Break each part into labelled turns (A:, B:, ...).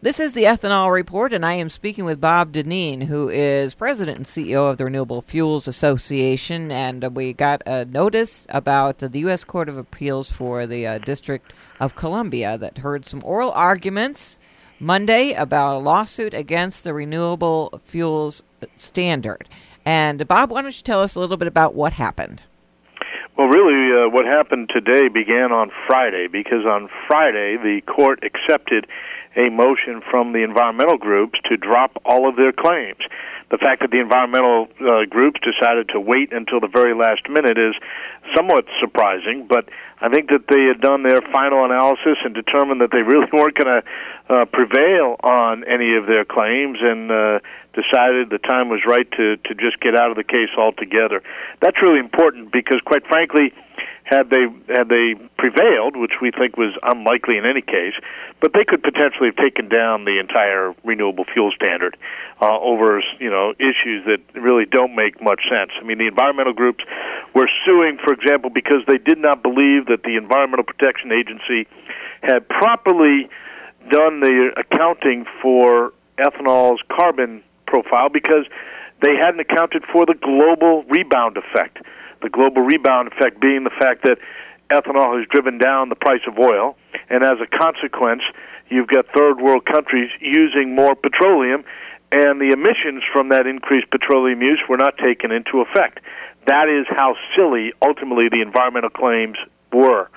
A: This is the Ethanol Report, and I am speaking with Bob Dineen, who is President and CEO of the Renewable Fuels Association. And we got a notice about the U.S. Court of Appeals for the District of Columbia that heard some oral arguments Monday about a lawsuit against the Renewable Fuels Standard. And Bob, why don't you tell us a little bit about what happened?
B: Well, really, what happened today began on Friday, because on Friday the court accepted a motion from the environmental groups to drop all of their claims. The fact that the environmental groups decided to wait until the very last minute is somewhat surprising, but I think that they had done their final analysis and determined that they really weren't going to prevail on any of their claims, and decided the time was right to just get out of the case altogether. That's really important because, quite frankly, had they prevailed, which we think was unlikely in any case, but they could potentially have taken down the entire renewable fuel standard over issues that really don't make much sense. I mean, the environmental groups were suing, for example, because they did not believe that the Environmental Protection Agency had properly done the accounting for ethanol's carbon profile, because they hadn't accounted for the global rebound effect. The global rebound effect being the fact that ethanol has driven down the price of oil, and as a consequence, you've got third world countries using more petroleum, and the emissions from that increased petroleum use were not taken into effect. That is how silly, ultimately, the environmental claims were.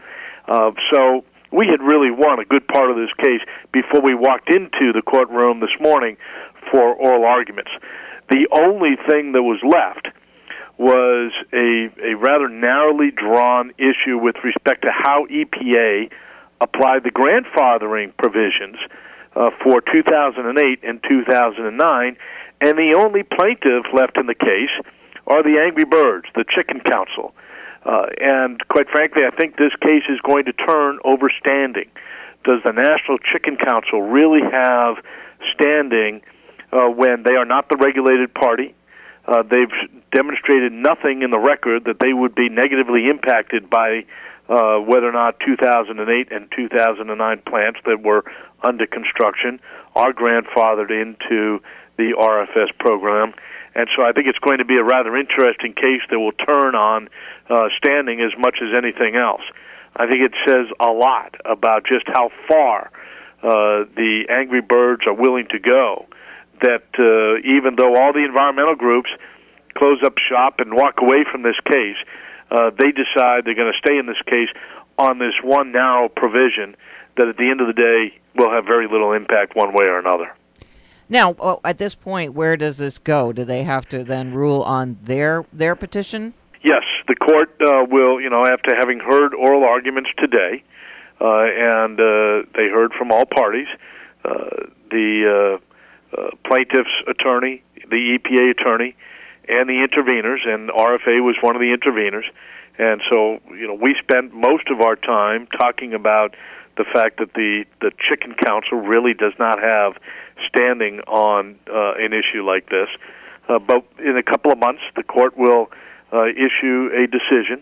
B: So we had really won a good part of this case before we walked into the courtroom this morning for oral arguments. The only thing that was left was a rather narrowly drawn issue with respect to how EPA applied the grandfathering provisions for 2008 and 2009, and the only plaintiff left in the case are the Angry Birds, the Chicken Council. And quite frankly, I think this case is going to turn over standing. Does the National Chicken Council really have standing when they are not the regulated party? They've demonstrated nothing in the record that they would be negatively impacted by whether or not 2008 and 2009 plants that were under construction are grandfathered into the RFS program. And so I think it's going to be a rather interesting case that will turn on standing as much as anything else. I think it says a lot about just how far the Angry Birds are willing to go, that even though all the environmental groups close up shop and walk away from this case, they decide they're going to stay in this case on this one narrow provision that at the end of the day will have very little impact one way or another.
A: Now, at this point, where does this go? Do they have to then rule on their petition?
B: Yes, the court will, after having heard oral arguments today, and they heard from all parties, the plaintiff's attorney, the EPA attorney, and the interveners, and RFA was one of the interveners. And so, we spent most of our time talking about the fact that the Chicken Council really does not have standing on an issue like this. But in a couple of months, the court will issue a decision.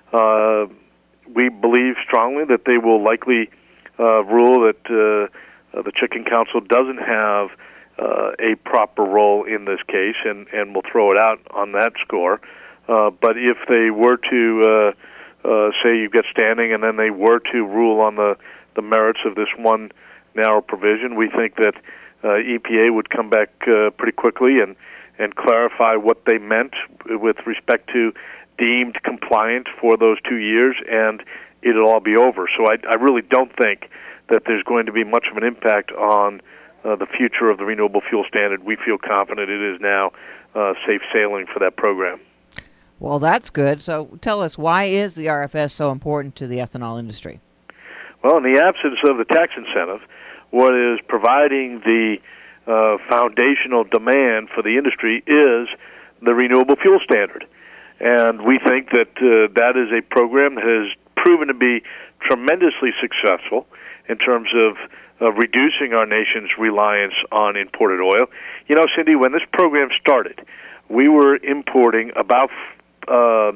B: We believe strongly that they will likely rule that the Chicken Council doesn't have a proper role in this case, and will throw it out on that score. But if they were to say you've got standing, and then they were to rule on the merits of this one narrow provision, we think that EPA would come back pretty quickly and clarify what they meant with respect to deemed compliant for those 2 years, and it'll all be over. So I really don't think that there's going to be much of an impact on the future of the renewable fuel standard. We feel confident it is now safe sailing for that program.
A: Well, that's good. So tell us, why is the RFS so important to the ethanol industry?
B: Well, in the absence of the tax incentive, what is providing the foundational demand for the industry is the renewable fuel standard. And we think that that is a program that has proven to be tremendously successful in terms of reducing our nation's reliance on imported oil. Cindy, when this program started, we were importing about 56%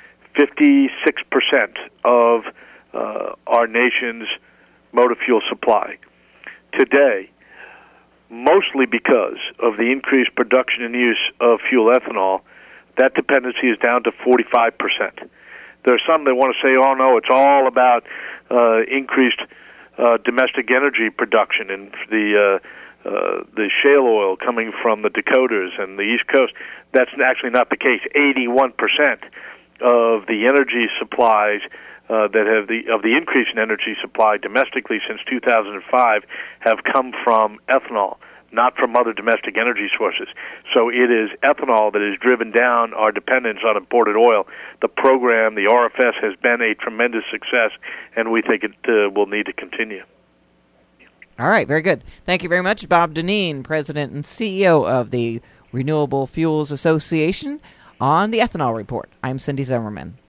B: of our nation's motor fuel supply. Today, mostly because of the increased production and use of fuel ethanol. That dependency is down to 45%. There are some that want to say, oh, no, it's all about increased domestic energy production and the shale oil coming from the Dakotas and the East Coast. That's actually not the case. 81% of the energy supplies of the increase in energy supply domestically since 2005 have come from ethanol, not from other domestic energy sources. So it is ethanol that has driven down our dependence on imported oil. The program, the RFS, has been a tremendous success, and we think it will need to continue.
A: All right, very good. Thank you very much, Bob Dinneen, President and CEO of the Renewable Fuels Association, on the Ethanol Report. I'm Cindy Zimmerman.